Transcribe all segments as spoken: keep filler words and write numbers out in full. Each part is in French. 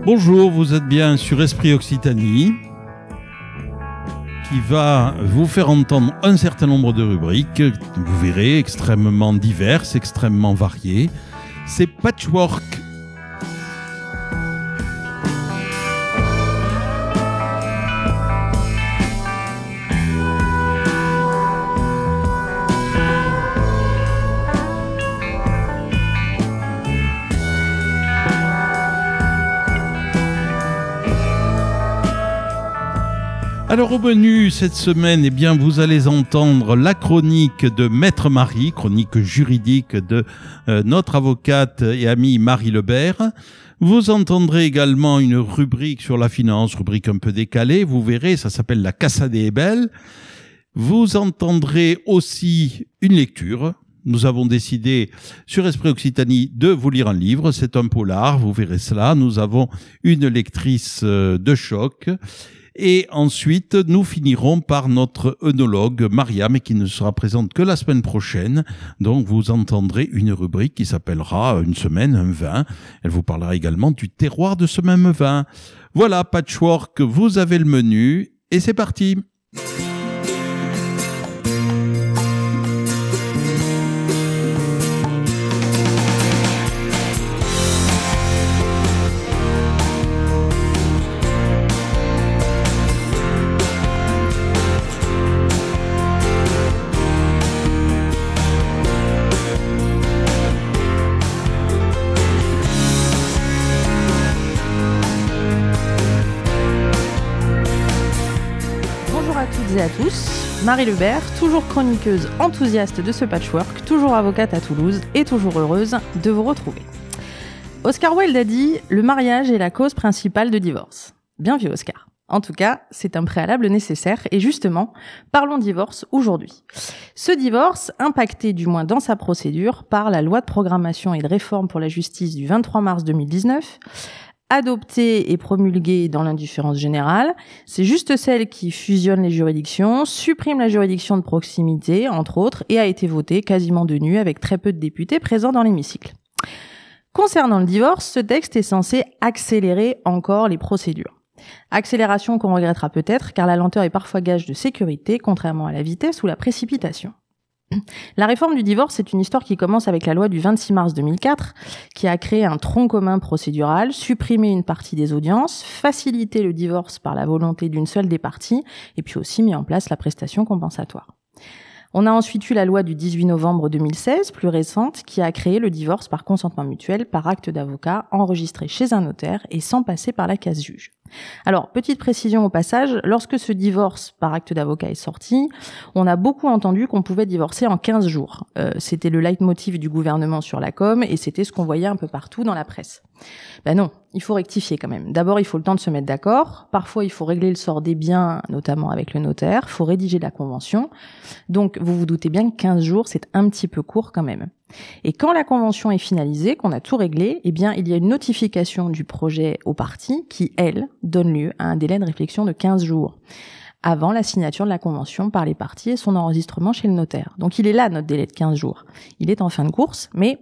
Bonjour, vous êtes bien sur Esprit Occitanie, qui va vous faire entendre un certain nombre de rubriques, vous verrez, extrêmement diverses, extrêmement variées. C'est Patchwork. Alors au menu cette semaine, eh bien, vous allez entendre la chronique de Maître Marie, chronique juridique de euh, notre avocate et amie Marie Lebert. Vous entendrez également une rubrique sur la finance, rubrique un peu décalée, vous verrez, ça s'appelle la Casa de Ebel. Vous entendrez aussi une lecture. Nous avons décidé sur Esprit Occitanie de vous lire un livre, c'est un polar, vous verrez cela. Nous avons une lectrice de choc. Et ensuite, nous finirons par notre œnologue, Maria, mais qui ne sera présente que la semaine prochaine. Donc, vous entendrez une rubrique qui s'appellera Une semaine, un vin. Elle vous parlera également du terroir de ce même vin. Voilà, Patchwork, vous avez le menu et c'est parti. Et à tous, Marie Lebert, toujours chroniqueuse enthousiaste de ce patchwork, toujours avocate à Toulouse et toujours heureuse de vous retrouver. Oscar Wilde a dit « Le mariage est la cause principale de divorce ». Bien vu Oscar. En tout cas, c'est un préalable nécessaire et justement, parlons divorce aujourd'hui. Ce divorce, impacté du moins dans sa procédure par la loi de programmation et de réforme pour la justice du vingt-trois mars deux mille dix-neuf, adoptée et promulguée dans l'indifférence générale, c'est juste celle qui fusionne les juridictions, supprime la juridiction de proximité, entre autres, et a été votée quasiment de nu avec très peu de députés présents dans l'hémicycle. Concernant le divorce, ce texte est censé accélérer encore les procédures. Accélération qu'on regrettera peut-être, car la lenteur est parfois gage de sécurité, contrairement à la vitesse ou la précipitation. La réforme du divorce, c'est une histoire qui commence avec la loi du vingt-six mars deux mille quatre, qui a créé un tronc commun procédural, supprimé une partie des audiences, facilité le divorce par la volonté d'une seule des parties, et puis aussi mis en place la prestation compensatoire. On a ensuite eu la loi du dix-huit novembre deux mille seize, plus récente, qui a créé le divorce par consentement mutuel, par acte d'avocat, enregistré chez un notaire et sans passer par la case juge. Alors, petite précision au passage, lorsque ce divorce par acte d'avocat est sorti, on a beaucoup entendu qu'on pouvait divorcer en quinze jours. Euh, c'était le leitmotiv du gouvernement sur la com et c'était ce qu'on voyait un peu partout dans la presse. Ben non, il faut rectifier quand même. D'abord, il faut le temps de se mettre d'accord. Parfois, il faut régler le sort des biens, notamment avec le notaire. Il faut rédiger la convention. Donc, vous vous doutez bien que quinze jours, c'est un petit peu court quand même. Et quand la convention est finalisée, qu'on a tout réglé, eh bien, il y a une notification du projet aux parties qui, elle, donne lieu à un délai de réflexion de quinze jours avant la signature de la convention par les parties et son enregistrement chez le notaire. Donc, il est là, notre délai de quinze jours. Il est en fin de course, mais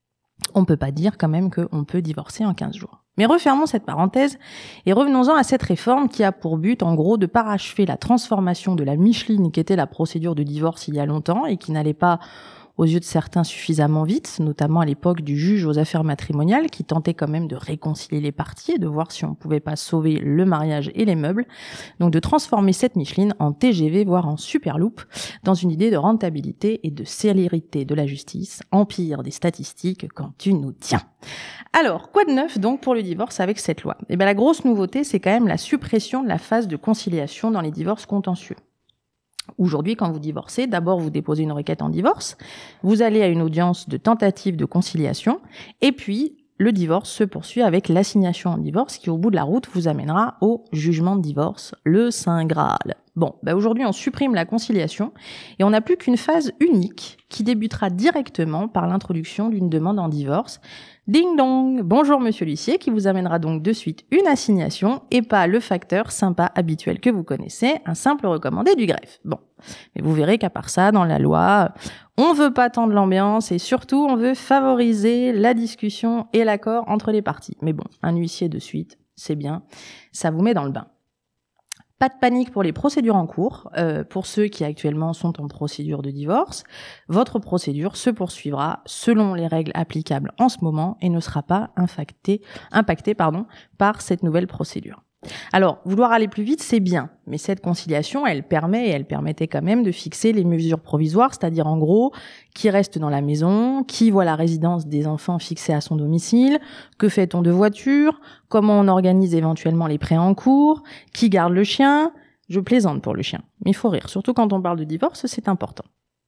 on ne peut pas dire quand même qu'on peut divorcer en quinze jours. Mais refermons cette parenthèse et revenons-en à cette réforme qui a pour but, en gros, de parachever la transformation de la Micheline qu'était la procédure de divorce il y a longtemps et qui n'allait pas aux yeux de certains suffisamment vite, notamment à l'époque du juge aux affaires matrimoniales, qui tentait quand même de réconcilier les parties et de voir si on pouvait pas sauver le mariage et les meubles. Donc de transformer cette Micheline en T G V, voire en Superloop, dans une idée de rentabilité et de célérité de la justice, empire des statistiques quand tu nous tiens. Alors, quoi de neuf donc pour le divorce avec cette loi ? Eh bien, la grosse nouveauté, c'est quand même la suppression de la phase de conciliation dans les divorces contentieux. Aujourd'hui, quand vous divorcez, d'abord vous déposez une requête en divorce, vous allez à une audience de tentative de conciliation, et puis le divorce se poursuit avec l'assignation en divorce qui, au bout de la route, vous amènera au jugement de divorce, le Saint Graal. Bon, bah aujourd'hui, on supprime la conciliation et on n'a plus qu'une phase unique qui débutera directement par l'introduction d'une demande en divorce. Ding dong, bonjour monsieur l'huissier, qui vous amènera donc de suite une assignation et pas le facteur sympa habituel que vous connaissez, un simple recommandé du greffe. Bon, mais vous verrez qu'à part ça, dans la loi, on veut pas tendre l'ambiance et surtout on veut favoriser la discussion et l'accord entre les parties. Mais bon, un huissier de suite, c'est bien, ça vous met dans le bain. Pas de panique pour les procédures en cours. Euh, pour ceux qui actuellement sont en procédure de divorce, votre procédure se poursuivra selon les règles applicables en ce moment et ne sera pas impactée, impactée pardon, par cette nouvelle procédure. Alors, vouloir aller plus vite, c'est bien, mais cette conciliation, elle permet et elle permettait quand même de fixer les mesures provisoires, c'est-à-dire en gros, qui reste dans la maison, qui voit la résidence des enfants fixée à son domicile, que fait-on de voiture, comment on organise éventuellement les prêts en cours, qui garde le chien. Je plaisante pour le chien, mais il faut rire, surtout quand on parle de divorce, c'est important.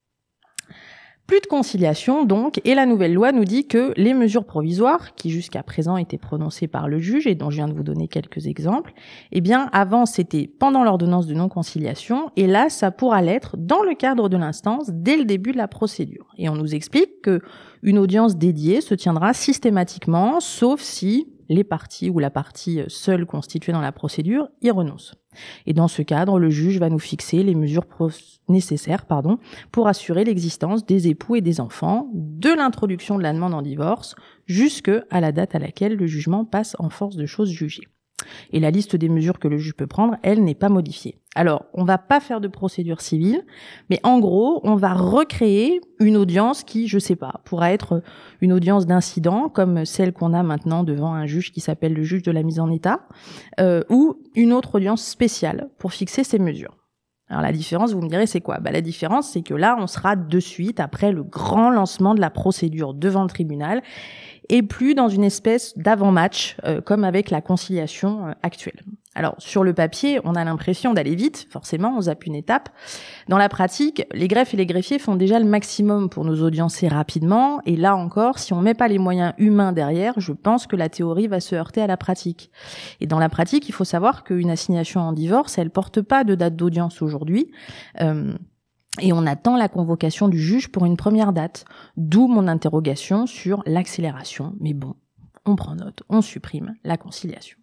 Plus de conciliation, donc, et la nouvelle loi nous dit que les mesures provisoires, qui jusqu'à présent étaient prononcées par le juge, et dont je viens de vous donner quelques exemples, eh bien, avant, c'était pendant l'ordonnance de non-conciliation, et là, ça pourra l'être dans le cadre de l'instance dès le début de la procédure. Et on nous explique que une audience dédiée se tiendra systématiquement, sauf si les parties ou la partie seule constituée dans la procédure y renoncent. Et dans ce cadre, le juge va nous fixer les mesures pro- nécessaires pardon, pour assurer l'existence des époux et des enfants, de l'introduction de la demande en divorce jusqu'à la date à laquelle le jugement passe en force de chose jugée. Et la liste des mesures que le juge peut prendre, elle, n'est pas modifiée. Alors, on va pas faire de procédure civile, mais en gros, on va recréer une audience qui, je sais pas, pourra être une audience d'incident, comme celle qu'on a maintenant devant un juge qui s'appelle le juge de la mise en état, euh, ou une autre audience spéciale pour fixer ces mesures. Alors la différence, vous me direz, c'est quoi ? Bah, la différence, c'est que là, on sera de suite après le grand lancement de la procédure devant le tribunal, et plus dans une espèce d'avant-match, euh, comme avec la conciliation euh, actuelle. Alors, sur le papier, on a l'impression d'aller vite, forcément, on zappe une étape. Dans la pratique, les greffes et les greffiers font déjà le maximum pour nous audiencer rapidement, et là encore, si on met pas les moyens humains derrière, je pense que la théorie va se heurter à la pratique. Et dans la pratique, il faut savoir qu'une assignation en divorce, elle porte pas de date d'audience aujourd'hui, euh, et on attend la convocation du juge pour une première date, d'où mon interrogation sur l'accélération. Mais bon, on prend note, on supprime la conciliation.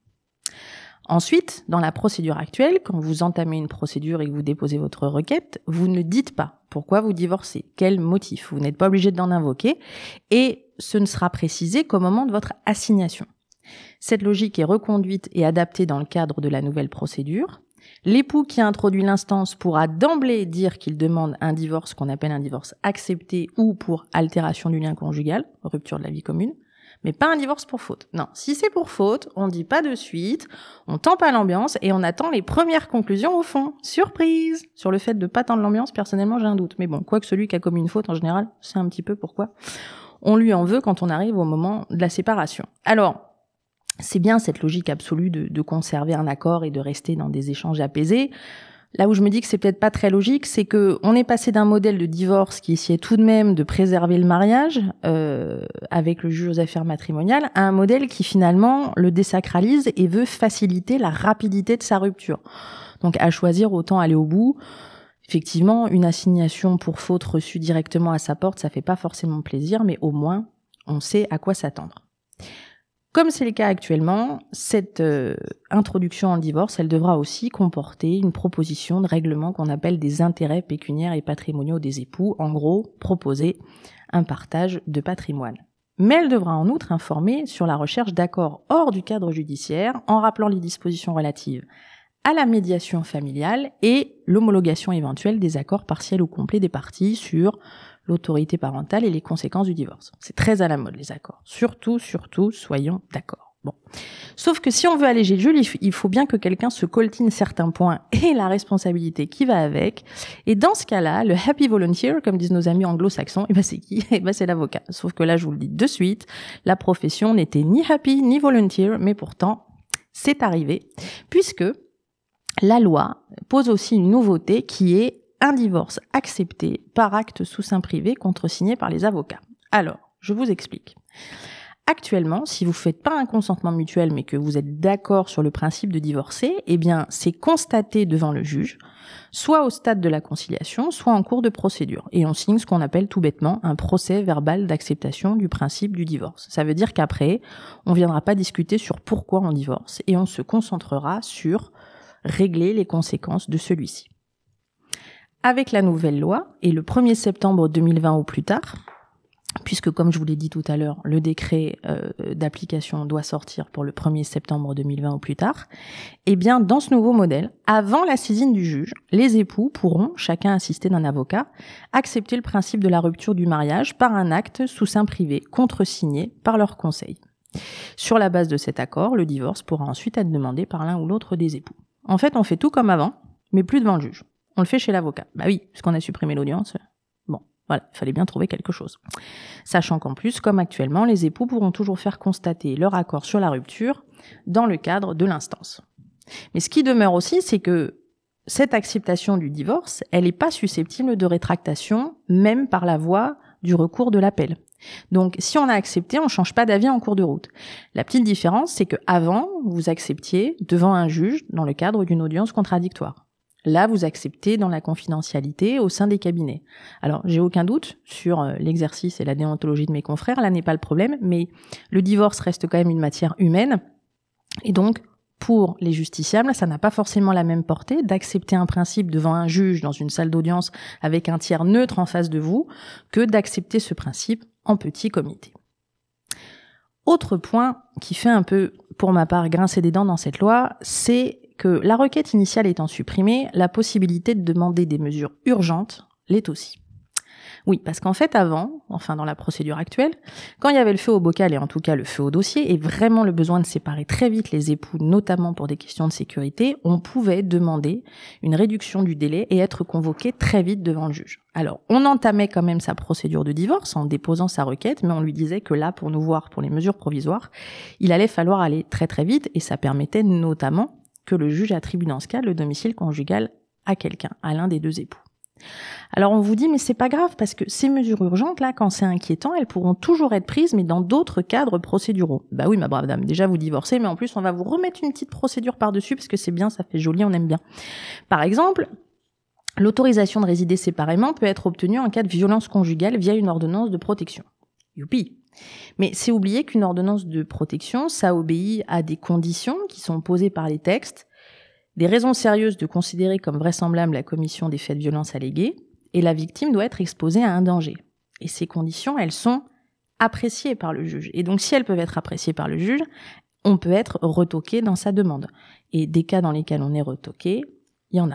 Ensuite, dans la procédure actuelle, quand vous entamez une procédure et que vous déposez votre requête, vous ne dites pas pourquoi vous divorcez, quel motif. Vous n'êtes pas obligé d'en invoquer et ce ne sera précisé qu'au moment de votre assignation. Cette logique est reconduite et adaptée dans le cadre de la nouvelle procédure. L'époux qui a introduit l'instance pourra d'emblée dire qu'il demande un divorce qu'on appelle un divorce accepté ou pour altération du lien conjugal, rupture de la vie commune, mais pas un divorce pour faute. Non, si c'est pour faute, on dit pas de suite, on tend pas l'ambiance et on attend les premières conclusions au fond. Surprise! Sur le fait de pas tendre l'ambiance, personnellement, j'ai un doute. Mais bon, quoi que celui qui a commis une faute, en général, c'est un petit peu pourquoi on lui en veut quand on arrive au moment de la séparation. Alors, c'est bien cette logique absolue de, de conserver un accord et de rester dans des échanges apaisés. Là où je me dis que c'est peut-être pas très logique, c'est que on est passé d'un modèle de divorce qui essayait tout de même de préserver le mariage euh, avec le juge aux affaires matrimoniales à un modèle qui finalement le désacralise et veut faciliter la rapidité de sa rupture. Donc à choisir, autant aller au bout. Effectivement, une assignation pour faute reçue directement à sa porte, ça fait pas forcément plaisir, mais au moins on sait à quoi s'attendre. Comme c'est le cas actuellement, cette euh, introduction en divorce, elle devra aussi comporter une proposition de règlement qu'on appelle des intérêts pécuniaires et patrimoniaux des époux, en gros, proposer un partage de patrimoine. Mais elle devra en outre informer sur la recherche d'accords hors du cadre judiciaire, en rappelant les dispositions relatives à la médiation familiale et l'homologation éventuelle des accords partiels ou complets des parties sur l'autorité parentale et les conséquences du divorce. C'est très à la mode, les accords. Surtout, surtout, soyons d'accord. Bon. Sauf que si on veut alléger le jeu, il faut bien que quelqu'un se coltine certains points et la responsabilité qui va avec. Et dans ce cas-là, le happy volunteer, comme disent nos amis anglo-saxons, eh ben c'est qui? Eh ben c'est l'avocat. Sauf que là, je vous le dis de suite, la profession n'était ni happy ni volunteer, mais pourtant, c'est arrivé, puisque la loi pose aussi une nouveauté qui est un divorce accepté par acte sous seing privé contresigné par les avocats. Alors, je vous explique. Actuellement, si vous ne faites pas un consentement mutuel mais que vous êtes d'accord sur le principe de divorcer, eh bien, c'est constaté devant le juge, soit au stade de la conciliation, soit en cours de procédure. Et on signe ce qu'on appelle tout bêtement un procès verbal d'acceptation du principe du divorce. Ça veut dire qu'après, on ne viendra pas discuter sur pourquoi on divorce et on se concentrera sur régler les conséquences de celui-ci. Avec la nouvelle loi, et le premier septembre deux mille vingt au plus tard, puisque comme je vous l'ai dit tout à l'heure, le décret euh, d'application doit sortir pour le premier septembre deux mille vingt au plus tard, eh bien dans ce nouveau modèle, avant la saisine du juge, les époux pourront, chacun assisté d'un avocat, accepter le principe de la rupture du mariage par un acte sous seing privé, contresigné par leur conseil. Sur la base de cet accord, le divorce pourra ensuite être demandé par l'un ou l'autre des époux. En fait, on fait tout comme avant, mais plus devant le juge. On le fait chez l'avocat. Bah oui, puisqu'on a supprimé l'audience. Bon, voilà, il fallait bien trouver quelque chose. Sachant qu'en plus, comme actuellement, les époux pourront toujours faire constater leur accord sur la rupture dans le cadre de l'instance. Mais ce qui demeure aussi, c'est que cette acceptation du divorce, elle n'est pas susceptible de rétractation, même par la voie du recours de l'appel. Donc, si on a accepté, on ne change pas d'avis en cours de route. La petite différence, c'est qu'avant, vous acceptiez devant un juge dans le cadre d'une audience contradictoire. Là, vous acceptez dans la confidentialité au sein des cabinets. Alors, j'ai aucun doute sur l'exercice et la déontologie de mes confrères, là n'est pas le problème, mais le divorce reste quand même une matière humaine. Et donc, pour les justiciables, ça n'a pas forcément la même portée d'accepter un principe devant un juge dans une salle d'audience avec un tiers neutre en face de vous que d'accepter ce principe en petit comité. Autre point qui fait un peu, pour ma part, grincer des dents dans cette loi, c'est que la requête initiale étant supprimée, la possibilité de demander des mesures urgentes l'est aussi. Oui, parce qu'en fait, avant, enfin dans la procédure actuelle, quand il y avait le feu au bocal et en tout cas le feu au dossier, et vraiment le besoin de séparer très vite les époux, notamment pour des questions de sécurité, on pouvait demander une réduction du délai et être convoqué très vite devant le juge. Alors, on entamait quand même sa procédure de divorce en déposant sa requête, mais on lui disait que là, pour nous voir pour les mesures provisoires, il allait falloir aller très très vite et ça permettait notamment que le juge attribue dans ce cas le domicile conjugal à quelqu'un, à l'un des deux époux. Alors on vous dit mais c'est pas grave parce que ces mesures urgentes là, quand c'est inquiétant, elles pourront toujours être prises mais dans d'autres cadres procéduraux. Bah oui ma brave dame, déjà vous divorcez mais en plus on va vous remettre une petite procédure par-dessus parce que c'est bien, ça fait joli, on aime bien. Par exemple, l'autorisation de résider séparément peut être obtenue en cas de violence conjugale via une ordonnance de protection. Youpi. Mais c'est oublier qu'une ordonnance de protection, ça obéit à des conditions qui sont posées par les textes, des raisons sérieuses de considérer comme vraisemblable la commission des faits de violence allégués, et la victime doit être exposée à un danger. Et ces conditions, elles sont appréciées par le juge. Et donc, si elles peuvent être appréciées par le juge, on peut être retoqué dans sa demande. Et des cas dans lesquels on est retoqué, il y en a.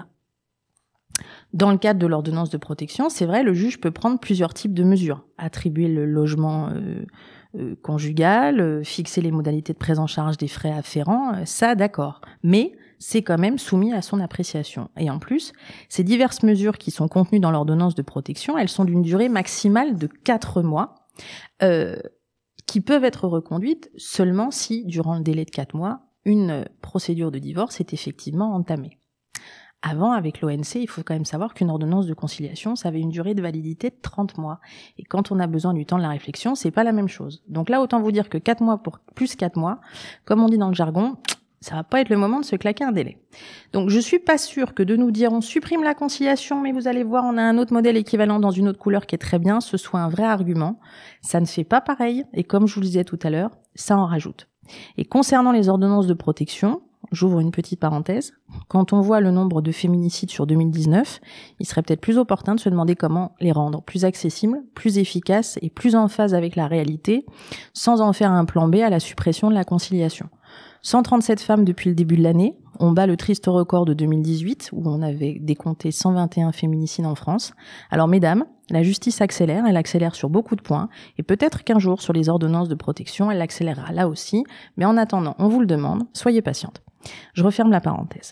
Dans le cadre de l'ordonnance de protection, c'est vrai, le juge peut prendre plusieurs types de mesures. Attribuer le logement euh, euh, conjugal, euh, fixer les modalités de prise en charge des frais afférents, euh, ça d'accord. Mais c'est quand même soumis à son appréciation. Et en plus, ces diverses mesures qui sont contenues dans l'ordonnance de protection, elles sont d'une durée maximale de quatre mois, euh, qui peuvent être reconduites seulement si, durant le délai de quatre mois, une procédure de divorce est effectivement entamée. Avant, avec l'O N C, il faut quand même savoir qu'une ordonnance de conciliation, ça avait une durée de validité de trente mois. Et quand on a besoin du temps de la réflexion, c'est pas la même chose. Donc là, autant vous dire que quatre mois pour plus quatre mois, comme on dit dans le jargon, ça va pas être le moment de se claquer un délai. Donc je suis pas sûre que de nous dire on supprime la conciliation, mais vous allez voir, on a un autre modèle équivalent dans une autre couleur qui est très bien, ce soit un vrai argument. Ça ne fait pas pareil, et comme je vous le disais tout à l'heure, ça en rajoute. Et concernant les ordonnances de protection, j'ouvre une petite parenthèse, quand on voit le nombre de féminicides sur deux mille dix-neuf, il serait peut-être plus opportun de se demander comment les rendre plus accessibles, plus efficaces et plus en phase avec la réalité, sans en faire un plan B à la suppression de la conciliation. cent trente-sept femmes depuis le début de l'année, on bat le triste record de deux mille dix-huit, où on avait décompté cent vingt et un féminicides en France. Alors mesdames, la justice accélère, elle accélère sur beaucoup de points, et peut-être qu'un jour, sur les ordonnances de protection, elle accélérera là aussi, mais en attendant, on vous le demande, soyez patiente. Je referme la parenthèse.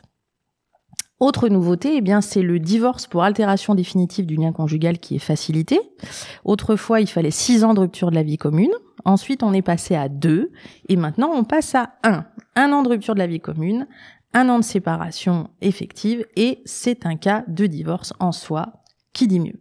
Autre nouveauté, eh bien, c'est le divorce pour altération définitive du lien conjugal qui est facilité. Autrefois, il fallait six ans de rupture de la vie commune. Ensuite, on est passé à deux. Et maintenant, on passe à un. Un an de rupture de la vie commune, un an de séparation effective, et c'est un cas de divorce en soi. Qui dit mieux ?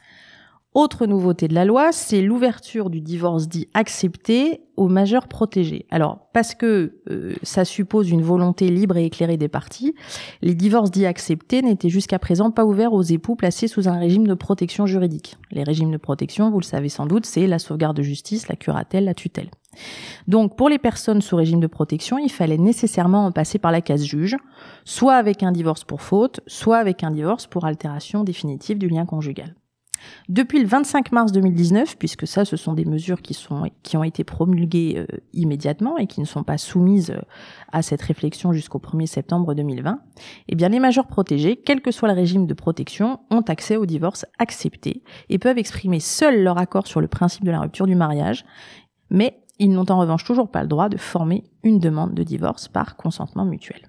Autre nouveauté de la loi, c'est l'ouverture du divorce dit accepté aux majeurs protégés. Alors, parce que euh, ça suppose une volonté libre et éclairée des parties, les divorces dits acceptés n'étaient jusqu'à présent pas ouverts aux époux placés sous un régime de protection juridique. Les régimes de protection, vous le savez sans doute, c'est la sauvegarde de justice, la curatelle, la tutelle. Donc, pour les personnes sous régime de protection, il fallait nécessairement en passer par la case juge, soit avec un divorce pour faute, soit avec un divorce pour altération définitive du lien conjugal. Depuis le vingt-cinq mars deux mille dix-neuf, puisque ça, ce sont des mesures qui, sont, qui ont été promulguées euh, immédiatement et qui ne sont pas soumises euh, à cette réflexion jusqu'au premier septembre deux mille vingt, eh bien, les majeurs protégés, quel que soit le régime de protection, ont accès au divorce accepté et peuvent exprimer seuls leur accord sur le principe de la rupture du mariage, mais ils n'ont en revanche toujours pas le droit de former une demande de divorce par consentement mutuel.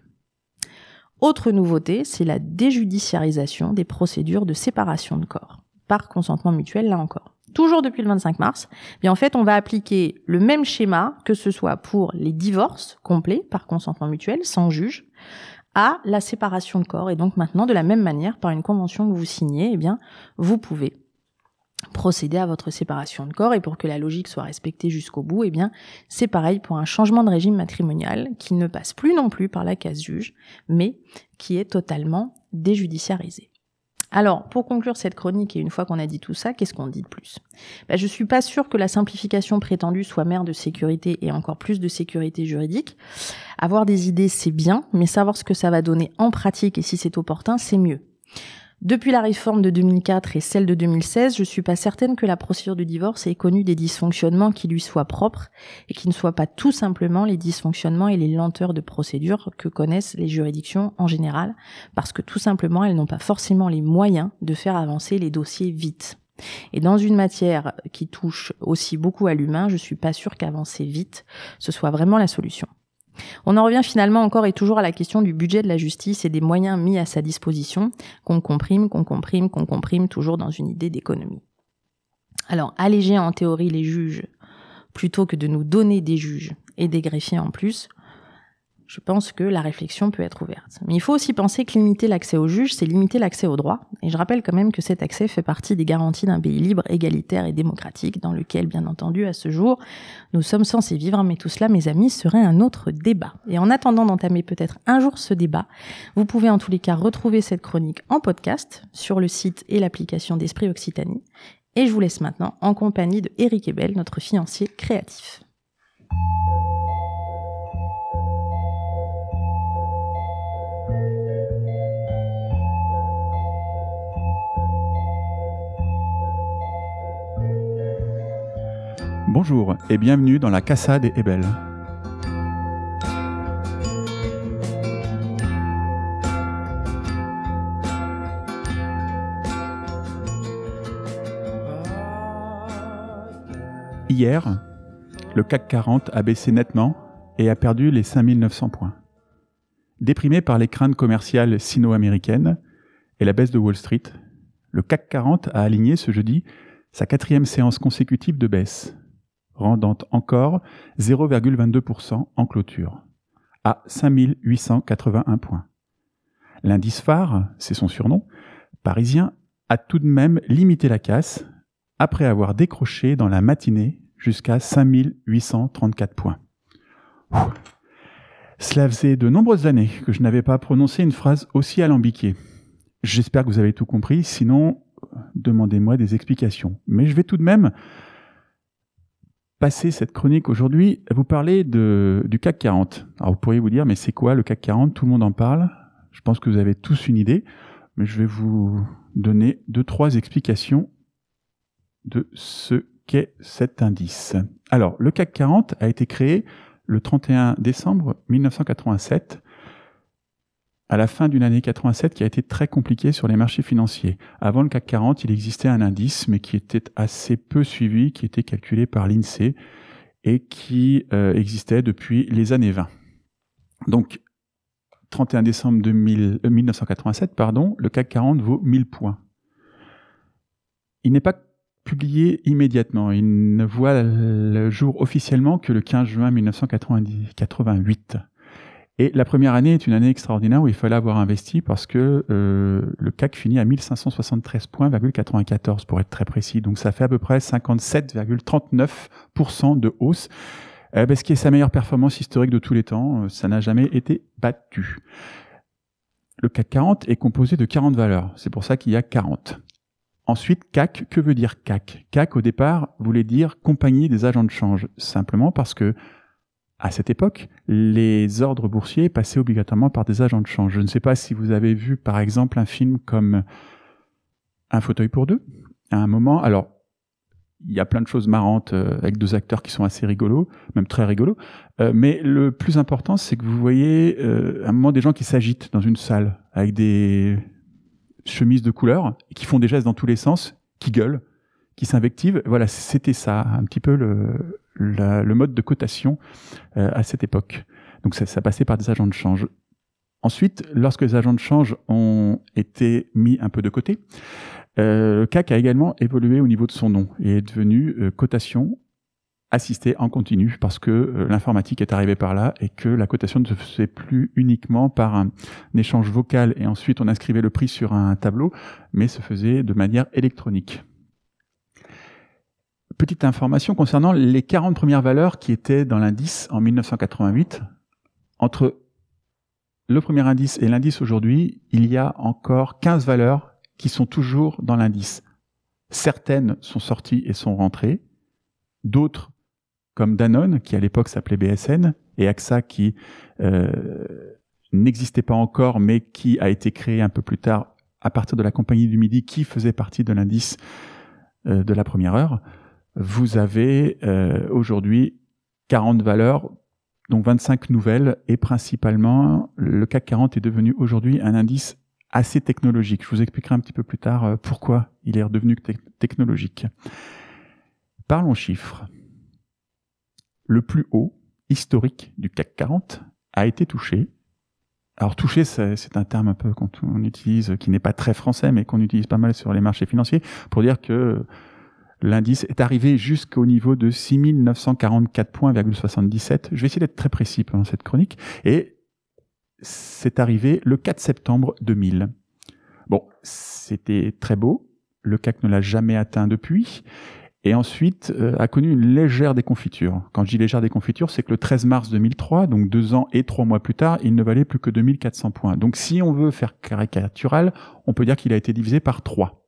Autre nouveauté, c'est la déjudiciarisation des procédures de séparation de corps, par consentement mutuel là encore. Toujours depuis le vingt-cinq mars, bien en fait on va appliquer le même schéma, que ce soit pour les divorces complets par consentement mutuel, sans juge, à la séparation de corps. Et donc maintenant, de la même manière, par une convention que vous signez, eh bien vous pouvez procéder à votre séparation de corps, et pour que la logique soit respectée jusqu'au bout, eh bien, c'est pareil pour un changement de régime matrimonial qui ne passe plus non plus par la case juge, mais qui est totalement déjudiciarisé. Alors, pour conclure cette chronique, et une fois qu'on a dit tout ça, qu'est-ce qu'on dit de plus ? Ben, je suis pas sûre que la simplification prétendue soit mère de sécurité et encore plus de sécurité juridique. Avoir des idées, c'est bien, mais savoir ce que ça va donner en pratique et si c'est opportun, c'est mieux. Depuis la réforme de deux mille quatre et celle de deux mille seize, je suis pas certaine que la procédure du divorce ait connu des dysfonctionnements qui lui soient propres et qui ne soient pas tout simplement les dysfonctionnements et les lenteurs de procédure que connaissent les juridictions en général, parce que tout simplement elles n'ont pas forcément les moyens de faire avancer les dossiers vite. Et dans une matière qui touche aussi beaucoup à l'humain, je suis pas sûre qu'avancer vite, ce soit vraiment la solution. On en revient finalement encore et toujours à la question du budget de la justice et des moyens mis à sa disposition, qu'on comprime, qu'on comprime, qu'on comprime, toujours dans une idée d'économie. Alors, alléger en théorie les juges, plutôt que de nous donner des juges et des greffiers en plus, je pense que la réflexion peut être ouverte. Mais il faut aussi penser que limiter l'accès aux juges, c'est limiter l'accès au droit. Et je rappelle quand même que cet accès fait partie des garanties d'un pays libre, égalitaire et démocratique, dans lequel, bien entendu, à ce jour, nous sommes censés vivre. Mais tout cela, mes amis, serait un autre débat. Et en attendant d'entamer peut-être un jour ce débat, vous pouvez en tous les cas retrouver cette chronique en podcast sur le site et l'application d'Esprit Occitanie. Et je vous laisse maintenant en compagnie de Éric Ebel, notre financier créatif. Bonjour et bienvenue dans la Casa des Ebel. Hier, le C A C quarante a baissé nettement et a perdu les cinq mille neuf cents points. Déprimé par les craintes commerciales sino-américaines et la baisse de Wall Street, le C A C quarante a aligné ce jeudi sa quatrième séance consécutive de baisse, rendant encore zéro virgule vingt-deux pour cent en clôture, à cinq mille huit cent quatre-vingt-un points. L'indice phare, c'est son surnom, parisien, a tout de même limité la casse après avoir décroché dans la matinée jusqu'à cinq mille huit cent trente-quatre points. Ouh. Cela faisait de nombreuses années que je n'avais pas prononcé une phrase aussi alambiquée. J'espère que vous avez tout compris, sinon demandez-moi des explications. Mais je vais tout de même passer cette chronique aujourd'hui à vous parler de, du C A C quarante. Alors vous pourriez vous dire, mais c'est quoi le C A C quarante ? Tout le monde en parle. Je pense que vous avez tous une idée, mais je vais vous donner deux, trois explications de ce qu'est cet indice. Alors, le C A C quarante a été créé le trente et un décembre mille neuf cent quatre-vingt-sept, à la fin d'une année quatre-vingt-sept qui a été très compliquée sur les marchés financiers. Avant le C A C quarante, il existait un indice, mais qui était assez peu suivi, qui était calculé par l'INSEE et qui euh, existait depuis les années vingt. Donc, trente et un décembre deux mille, euh, mille neuf cent quatre-vingt-sept, pardon, le C A C quarante vaut mille points. Il n'est pas publié immédiatement. Il ne voit le jour officiellement que le quinze juin mille neuf cent quatre-vingt-huit. Et la première année est une année extraordinaire où il fallait avoir investi parce que euh, le C A C finit à mille cinq cent soixante-treize points virgule quatre-vingt-quatorze pour être très précis. Donc ça fait à peu près cinquante-sept virgule trente-neuf pour cent de hausse, euh, ce qui est sa meilleure performance historique de tous les temps. Ça n'a jamais été battu. Le C A C quarante est composé de quarante valeurs. C'est pour ça qu'il y a quarante. Ensuite, C A C, que veut dire C A C ? C A C, au départ, voulait dire Compagnie des agents de change, simplement parce que, à cette époque, les ordres boursiers passaient obligatoirement par des agents de change. Je ne sais pas si vous avez vu, par exemple, un film comme Un fauteuil pour deux, à un moment, alors, il y a plein de choses marrantes euh, avec deux acteurs qui sont assez rigolos, même très rigolos. Euh, mais le plus important, c'est que vous voyez euh, à un moment des gens qui s'agitent dans une salle avec des chemises de couleur, qui font des gestes dans tous les sens, qui gueulent, qui s'invectivent. Voilà, c'était ça, un petit peu le, la, le mode de cotation euh, à cette époque. Donc ça, ça passait par des agents de change. Ensuite, lorsque les agents de change ont été mis un peu de côté, Euh, le C A C a également évolué au niveau de son nom et est devenu euh, cotation assistée en continu parce que euh, l'informatique est arrivée par là et que la cotation ne se faisait plus uniquement par un, un échange vocal et ensuite on inscrivait le prix sur un tableau, mais se faisait de manière électronique. Petite information concernant les quarante premières valeurs qui étaient dans l'indice en mille neuf cent quatre-vingt-huit. Entre le premier indice et l'indice aujourd'hui, il y a encore quinze valeurs qui sont toujours dans l'indice. Certaines sont sorties et sont rentrées. D'autres, comme Danone, qui à l'époque s'appelait B S N, et A X A, qui euh, n'existait pas encore, mais qui a été créé un peu plus tard à partir de la Compagnie du Midi, qui faisait partie de l'indice euh, de la première heure. Vous avez euh, aujourd'hui quarante valeurs, donc vingt-cinq nouvelles, et principalement, le C A C quarante est devenu aujourd'hui un indice assez technologique. Je vous expliquerai un petit peu plus tard euh, pourquoi il est redevenu te- technologique. Parlons chiffres. Le plus haut historique du C A C quarante a été touché. Alors touché, c'est, c'est un terme un peu qu'on utilise, qui n'est pas très français, mais qu'on utilise pas mal sur les marchés financiers, pour dire que l'indice est arrivé jusqu'au niveau de six mille neuf cent quarante-quatre points, soixante-dix-sept. Je vais essayer d'être très précis pendant cette chronique. Et c'est arrivé le quatre septembre deux mille. Bon, c'était très beau. Le C A C ne l'a jamais atteint depuis. Et ensuite, euh, a connu une légère déconfiture. Quand je dis légère déconfiture, c'est que le treize mars deux mille trois, donc deux ans et trois mois plus tard, il ne valait plus que deux mille quatre cents points. Donc si on veut faire caricatural, on peut dire qu'il a été divisé par trois.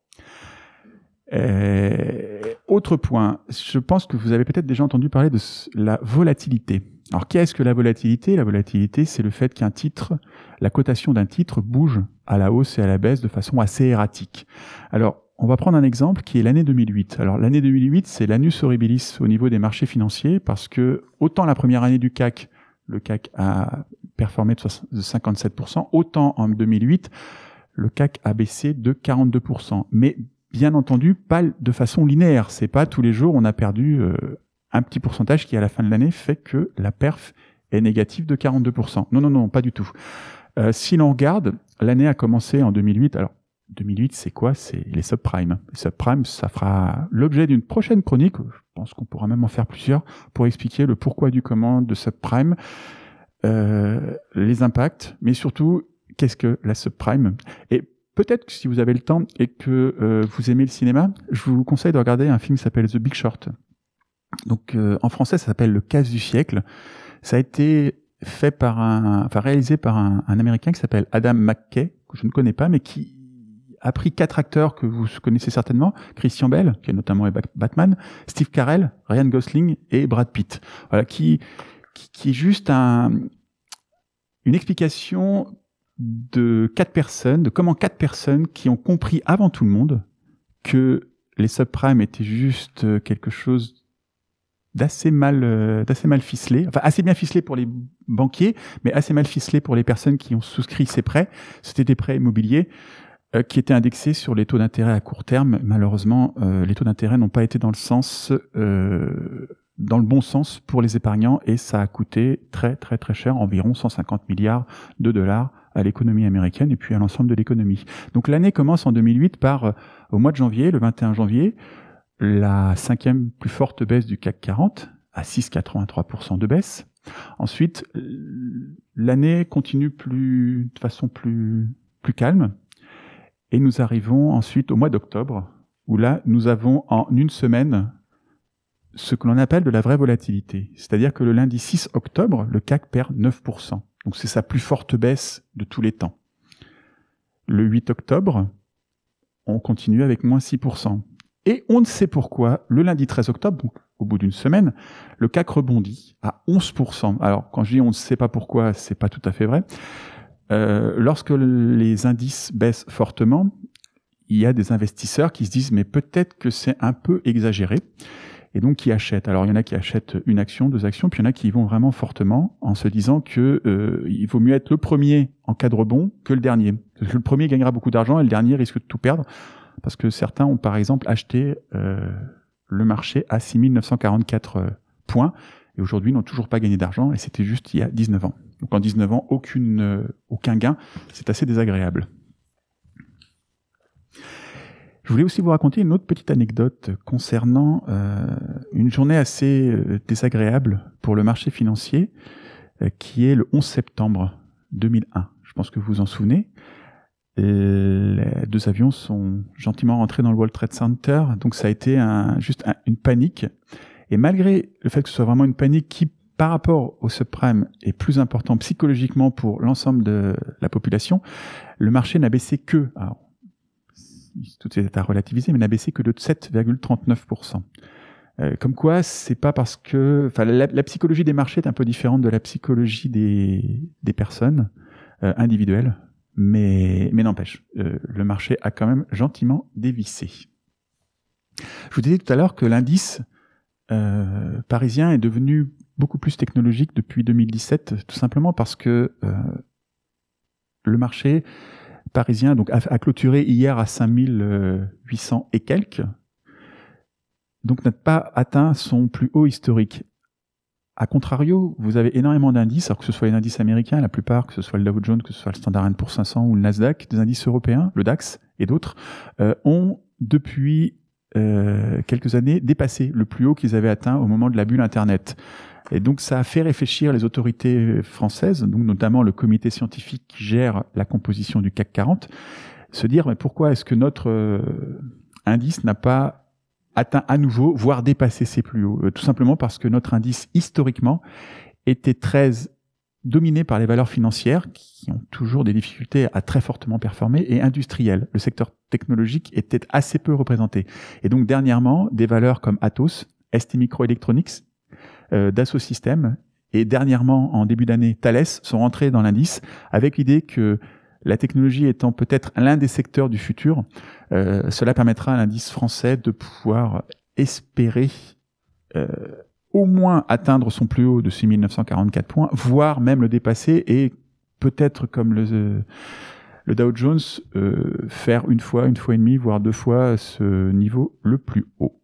Euh, autre point, je pense que vous avez peut-être déjà entendu parler de la volatilité. Alors, qu'est-ce que la volatilité ? La volatilité, c'est le fait qu'un titre, la cotation d'un titre bouge à la hausse et à la baisse de façon assez erratique. Alors, on va prendre un exemple qui est l'année deux mille huit. Alors, l'année deux mille huit, c'est l'annus horribilis au niveau des marchés financiers parce que autant la première année du C A C, le C A C a performé de cinquante-sept pour cent, autant en deux mille huit, le C A C a baissé de quarante-deux pour cent. Mais bien entendu, pas de façon linéaire. C'est pas tous les jours on a perdu euh, un petit pourcentage qui, à la fin de l'année, fait que la perf est négative de quarante-deux pour cent. Non, non, non, pas du tout. Euh, si l'on regarde, l'année a commencé en deux mille huit. Alors, deux mille huit, c'est quoi ? C'est les subprimes. Les subprimes, ça fera l'objet d'une prochaine chronique. Je pense qu'on pourra même en faire plusieurs pour expliquer le pourquoi du comment de subprime, euh, les impacts, mais surtout, qu'est-ce que la subprime ? Et peut-être que si vous avez le temps et que euh, vous aimez le cinéma, je vous conseille de regarder un film qui s'appelle The Big Short. Donc, euh, en français, ça s'appelle Le Casse du siècle. Ça a été fait par un, enfin réalisé par un, un Américain qui s'appelle Adam McKay, que je ne connais pas, mais qui a pris quatre acteurs que vous connaissez certainement: Christian Bale, qui est notamment Batman, Steve Carell, Ryan Gosling et Brad Pitt. Voilà, qui qui, qui est juste un, une explication de quatre personnes, de comment quatre personnes qui ont compris avant tout le monde que les subprimes étaient juste quelque chose d'assez mal, euh, d'assez mal ficelé, enfin assez bien ficelé pour les banquiers, mais assez mal ficelé pour les personnes qui ont souscrit ces prêts. C'était des prêts immobiliers euh, qui étaient indexés sur les taux d'intérêt à court terme. Malheureusement, euh, les taux d'intérêt n'ont pas été dans le sens, euh, dans le bon sens pour les épargnants, et ça a coûté très très très cher, environ cent cinquante milliards de dollars à l'économie américaine et puis à l'ensemble de l'économie. Donc l'année commence en deux mille huit par, euh, au mois de janvier, le vingt et un janvier, la cinquième plus forte baisse du C A C quarante, à six virgule quatre-vingt-trois pour cent de baisse. Ensuite, l'année continue plus, de façon plus, plus calme. Et nous arrivons ensuite au mois d'octobre, où là, nous avons en une semaine ce que l'on appelle de la vraie volatilité. C'est-à-dire que le lundi six octobre, le C A C perd neuf pour cent. Donc c'est sa plus forte baisse de tous les temps. Le huit octobre, on continue avec moins six pour cent. Et on ne sait pourquoi, le lundi treize octobre, donc au bout d'une semaine, le C A C rebondit à onze pour cent. Alors, quand je dis on ne sait pas pourquoi, c'est pas tout à fait vrai. Euh, lorsque les indices baissent fortement, il y a des investisseurs qui se disent mais peut-être que c'est un peu exagéré et donc qui achètent. Alors il y en a qui achètent une action, deux actions, puis il y en a qui y vont vraiment fortement en se disant que euh, il vaut mieux être le premier en cas de rebond que le dernier. Parce que le premier gagnera beaucoup d'argent et le dernier risque de tout perdre parce que certains ont par exemple acheté euh, le marché à six mille neuf cent quarante-quatre euh, points et aujourd'hui n'ont toujours pas gagné d'argent et c'était juste il y a dix-neuf ans. Donc en dix-neuf ans, aucune, euh, aucun gain, c'est assez désagréable. Je voulais aussi vous raconter une autre petite anecdote concernant euh, une journée assez euh, désagréable pour le marché financier, euh, qui est le onze septembre deux mille un. Je pense que vous vous en souvenez. Les deux avions sont gentiment rentrés dans le World Trade Center, donc ça a été un, juste un, une panique. Et malgré le fait que ce soit vraiment une panique qui, par rapport au subprime, est plus important psychologiquement pour l'ensemble de la population, le marché n'a baissé que... Alors, tout est à relativiser, mais n'a baissé que de sept virgule trente-neuf pour cent. Euh, comme quoi, c'est pas parce que, enfin, la, la psychologie des marchés est un peu différente de la psychologie des, des personnes euh, individuelles, mais, mais n'empêche, euh, le marché a quand même gentiment dévissé. Je vous disais tout à l'heure que l'indice euh, parisien est devenu beaucoup plus technologique depuis deux mille dix-sept, tout simplement parce que euh, le marché parisien donc a, a clôturé hier à cinq mille huit cents et quelques, donc n'a pas atteint son plus haut historique. A contrario, vous avez énormément d'indices, alors que ce soit les indices américains, la plupart, que ce soit le Dow Jones, que ce soit le Standard and Poor's cinq cents ou le Nasdaq, des indices européens, le DAX et d'autres, euh, ont depuis euh, quelques années dépassé le plus haut qu'ils avaient atteint au moment de la bulle Internet. Et donc ça a fait réfléchir les autorités françaises, donc notamment le comité scientifique qui gère la composition du C A C quarante, se dire mais pourquoi est-ce que notre euh, indice n'a pas atteint à nouveau, voire dépassé ses plus hauts. Euh, tout simplement parce que notre indice historiquement était très dominé par les valeurs financières qui ont toujours des difficultés à très fortement performer et industrielles. Le secteur technologique était assez peu représenté. Et donc dernièrement, des valeurs comme Atos, S T Microelectronics, Euh, Dassault Systèmes et dernièrement en début d'année Thales sont rentrés dans l'indice avec l'idée que la technologie étant peut-être l'un des secteurs du futur, euh, cela permettra à l'indice français de pouvoir espérer euh, au moins atteindre son plus haut de six mille neuf cent quarante-quatre points, voire même le dépasser et peut-être comme le, euh, le Dow Jones euh, faire une fois, une fois et demie, voire deux fois ce niveau le plus haut.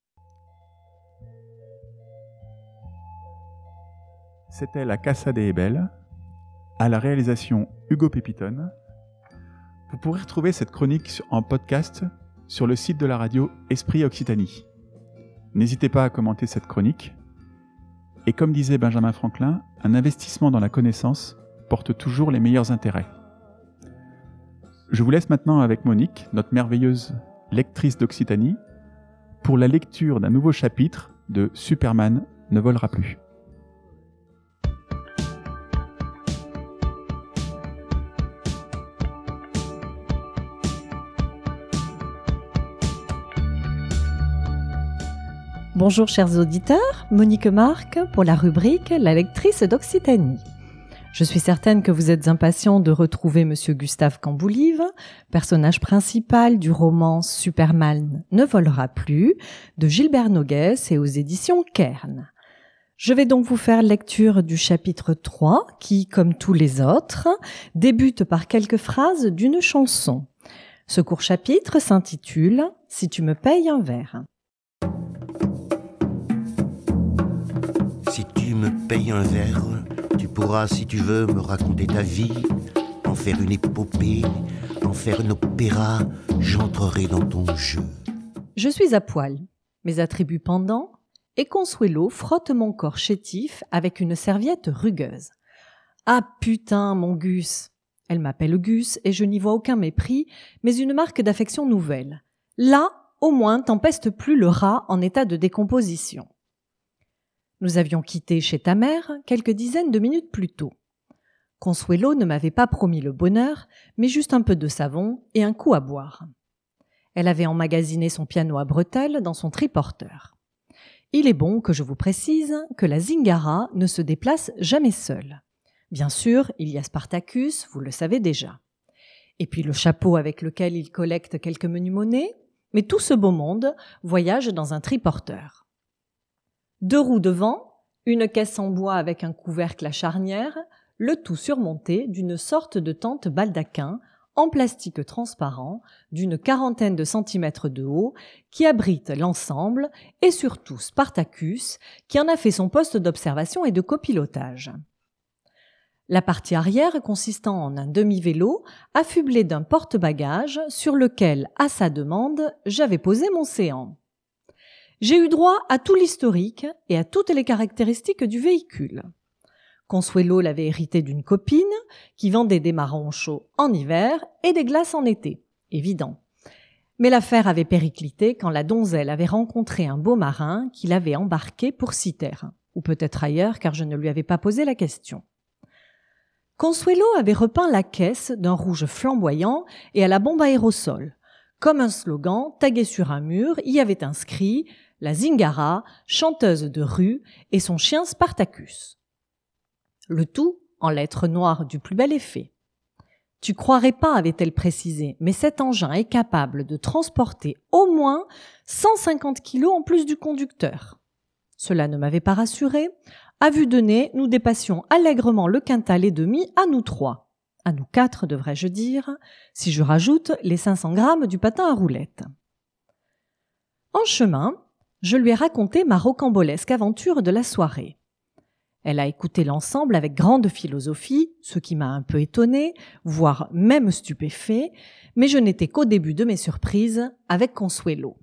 C'était la Casa de Hebel, à la réalisation Hugo Pépiton. Vous pourrez retrouver cette chronique en podcast sur le site de la radio Esprit Occitanie. N'hésitez pas à commenter cette chronique. Et comme disait Benjamin Franklin, un investissement dans la connaissance porte toujours les meilleurs intérêts. Je vous laisse maintenant avec Monique, notre merveilleuse lectrice d'Occitanie, pour la lecture d'un nouveau chapitre de Superman ne volera plus. Bonjour chers auditeurs, Monique Marc pour la rubrique La lectrice d'Occitanie. Je suis certaine que vous êtes impatients de retrouver Monsieur Gustave Camboulive, personnage principal du roman Superman ne volera plus de Gilbert Noguès et aux éditions Kern. Je vais donc vous faire lecture du chapitre trois qui, comme tous les autres, débute par quelques phrases d'une chanson. Ce court chapitre s'intitule « Si tu me payes un verre ». Si tu me payes un verre, tu pourras, si tu veux, me raconter ta vie, en faire une épopée, en faire un opéra, j'entrerai dans ton jeu. Je suis à poil, mes attributs pendants, et Consuelo frotte mon corps chétif avec une serviette rugueuse. Ah putain, mon Gus! Elle m'appelle Gus et je n'y vois aucun mépris, mais une marque d'affection nouvelle. Là, au moins, t'empeste plus le rat en état de décomposition. Nous avions quitté chez ta mère quelques dizaines de minutes plus tôt. Consuelo ne m'avait pas promis le bonheur, mais juste un peu de savon et un coup à boire. Elle avait emmagasiné son piano à bretelles dans son triporteur. Il est bon que je vous précise que la Zingara ne se déplace jamais seule. Bien sûr, il y a Spartacus, vous le savez déjà. Et puis le chapeau avec lequel il collecte quelques menues monnaies. Mais tout ce beau monde voyage dans un triporteur. Deux roues devant, une caisse en bois avec un couvercle à charnière, le tout surmonté d'une sorte de tente baldaquin en plastique transparent d'une quarantaine de centimètres de haut qui abrite l'ensemble et surtout Spartacus qui en a fait son poste d'observation et de copilotage. La partie arrière consistant en un demi-vélo affublé d'un porte-bagages sur lequel, à sa demande, j'avais posé mon séant. J'ai eu droit à tout l'historique et à toutes les caractéristiques du véhicule. Consuelo l'avait hérité d'une copine qui vendait des marrons chauds en hiver et des glaces en été, évident. Mais l'affaire avait périclité quand la donzelle avait rencontré un beau marin qui l'avait embarqué pour Citerre, ou peut-être ailleurs car je ne lui avais pas posé la question. Consuelo avait repeint la caisse d'un rouge flamboyant et à la bombe aérosol. Comme un slogan tagué sur un mur, y avait inscrit « La Zingara, chanteuse de rue et son chien Spartacus ». Le tout en lettres noires du plus bel effet. « Tu croirais pas, avait-elle précisé, mais cet engin est capable de transporter au moins cent cinquante kilos en plus du conducteur. » Cela ne m'avait pas rassuré. À vue de nez, nous dépassions allègrement le quintal et demi à nous trois. À nous quatre, devrais-je dire, si je rajoute les cinq cents grammes du patin à roulettes. En chemin, je lui ai raconté ma rocambolesque aventure de la soirée. Elle a écouté l'ensemble avec grande philosophie, ce qui m'a un peu étonné, voire même stupéfait, mais je n'étais qu'au début de mes surprises avec Consuelo.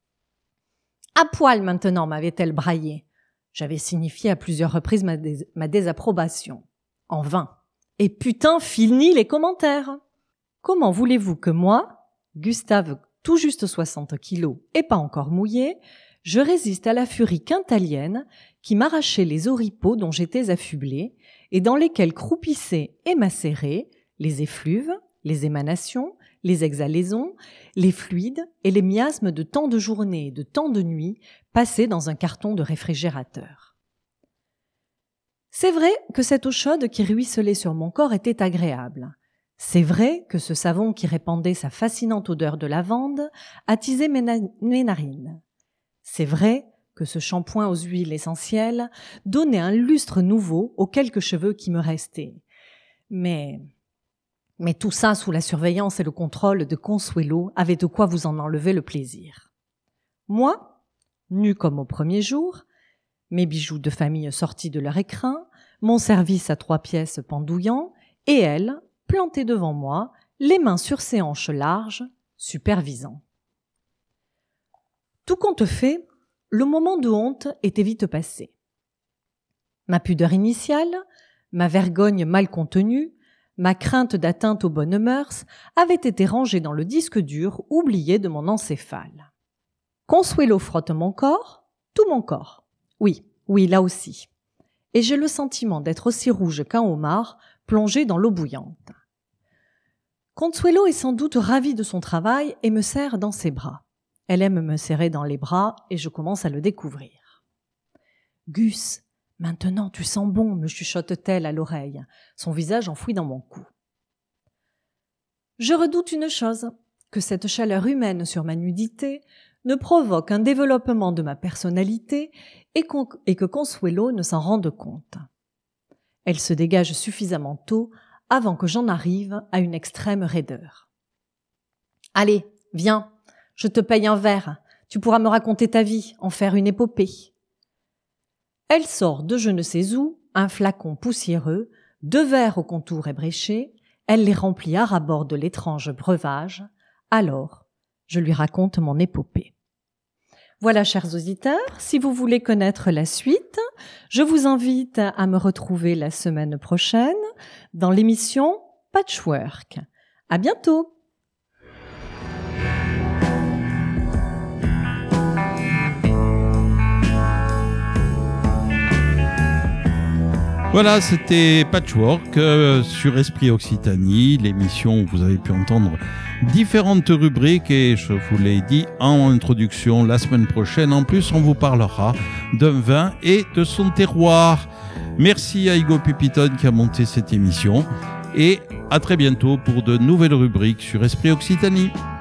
« À poil maintenant » m'avait-elle braillé. J'avais signifié à plusieurs reprises ma, dés- ma désapprobation. En vain. Et putain, fini les commentaires. Comment voulez-vous que moi, Gustave, tout juste soixante kilos et pas encore mouillé, je résiste à la furie quintalienne qui m'arrachait les oripeaux dont j'étais affublé et dans lesquels croupissaient et macéraient les effluves, les émanations, les exhalaisons, les fluides et les miasmes de tant de journées et de tant de nuits passées dans un carton de réfrigérateur. C'est vrai que cette eau chaude qui ruisselait sur mon corps était agréable. C'est vrai que ce savon qui répandait sa fascinante odeur de lavande attisait mes, na- mes narines. C'est vrai que ce shampoing aux huiles essentielles donnait un lustre nouveau aux quelques cheveux qui me restaient. Mais, mais tout ça sous la surveillance et le contrôle de Consuelo avait de quoi vous en enlever le plaisir. Moi, nue comme au premier jour, mes bijoux de famille sortis de leur écrin, mon service à trois pièces pendouillant, et elle, plantée devant moi, les mains sur ses hanches larges, supervisant. Tout compte fait, le moment de honte était vite passé. Ma pudeur initiale, ma vergogne mal contenue, ma crainte d'atteinte aux bonnes mœurs avaient été rangées dans le disque dur oublié de mon encéphale. Consuelo frotte mon corps, tout mon corps. Oui, oui, là aussi. Et j'ai le sentiment d'être aussi rouge qu'un homard plongé dans l'eau bouillante. Consuelo est sans doute ravie de son travail et me serre dans ses bras. Elle aime me serrer dans les bras et je commence à le découvrir. « Gus, maintenant tu sens bon », me chuchote-t-elle à l'oreille, son visage enfoui dans mon cou. Je redoute une chose, que cette chaleur humaine sur ma nudité ne provoque un développement de ma personnalité et, con- et que Consuelo ne s'en rende compte. Elle se dégage suffisamment tôt avant que j'en arrive à une extrême raideur. « Allez, viens, je te paye un verre, tu pourras me raconter ta vie, en faire une épopée. » Elle sort de je ne sais où un flacon poussiéreux, deux verres au contour ébréché, elle les remplit à ras-bord de l'étrange breuvage. Alors, je lui raconte mon épopée. Voilà, chers auditeurs, si vous voulez connaître la suite, je vous invite à me retrouver la semaine prochaine dans l'émission Patchwork. À bientôt! Voilà, c'était Patchwork euh, sur Esprit Occitanie, l'émission où vous avez pu entendre différentes rubriques et je vous l'ai dit en introduction, la semaine prochaine, en plus, on vous parlera d'un vin et de son terroir. Merci à Hugo Pupitone qui a monté cette émission et à très bientôt pour de nouvelles rubriques sur Esprit Occitanie.